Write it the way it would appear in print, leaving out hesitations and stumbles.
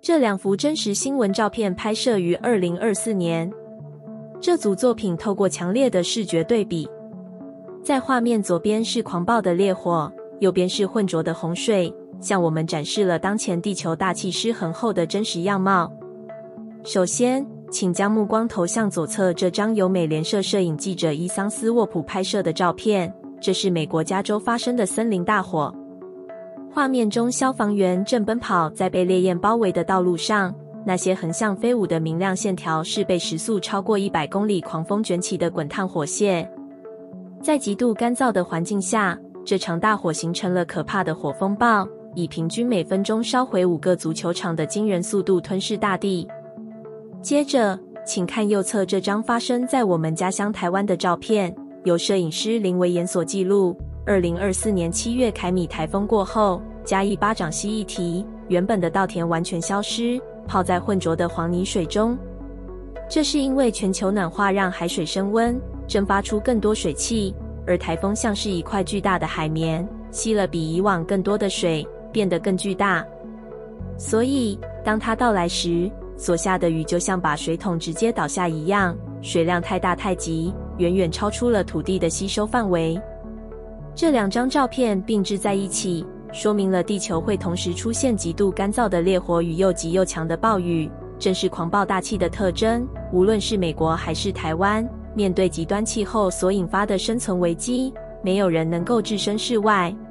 这2幅真实新闻照片拍摄于2024年。这组作品透过强烈的视觉对比，在画面左边是狂暴的烈火，右边是浑浊的洪水，向我们展示了当前地球大气失衡后的真实样貌。首先，请将目光投向左侧这张由美联社摄影记者伊桑斯沃普拍摄的照片，这是美国加州发生的森林大火。画面中，消防员正奔跑在被烈焰包围的道路上，那些横向飞舞的明亮线条是被时速超过100公里狂风卷起的滚烫火屑。在极度干燥的环境下，这场大火形成了可怕的火风暴，以平均每分钟烧毁5个足球场的惊人速度吞噬大地。接着，请看右侧这张发生在我们家乡台湾的照片，由摄影师林维妍所记录。2024年7月凯米台风过后，嘉义巴掌溪一堤原本的稻田完全消失，泡在浑浊的黄泥水中。这是因为全球暖化让海水升温，蒸发出更多水汽，而台风像是一块巨大的海绵，吸了比以往更多的水，变得更巨大。所以，当它到来时，所下的雨就像把水桶直接倒下一样，水量太大太急，远远超出了土地的吸收范围。这2张照片并置在一起，说明了地球会同时出现极度干燥的烈火与又急又强的暴雨，正是狂暴大气的特征。无论是美国还是台湾，面对极端气候所引发的生存危机，没有人能够置身事外。